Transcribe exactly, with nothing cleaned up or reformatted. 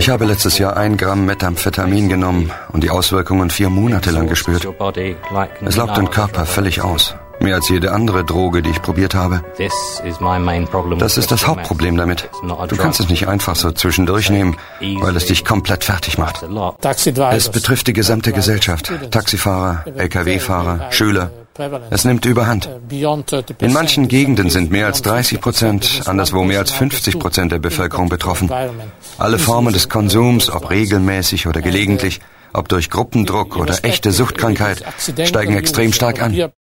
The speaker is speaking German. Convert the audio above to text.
Ich habe letztes Jahr ein Gramm Methamphetamin genommen und die Auswirkungen vier Monate lang gespürt. Es laugt den Körper völlig aus. Mehr als jede andere Droge, die ich probiert habe. Das ist das Hauptproblem damit. Du kannst es nicht einfach so zwischendurch nehmen, weil es dich komplett fertig macht. Es betrifft die gesamte Gesellschaft. Taxifahrer, L K W-Fahrer, Schüler. Es nimmt überhand. In manchen Gegenden sind mehr als dreißig Prozent, anderswo mehr als fünfzig Prozent der Bevölkerung betroffen. Alle Formen des Konsums, ob regelmäßig oder gelegentlich, ob durch Gruppendruck oder echte Suchtkrankheit, steigen extrem stark an.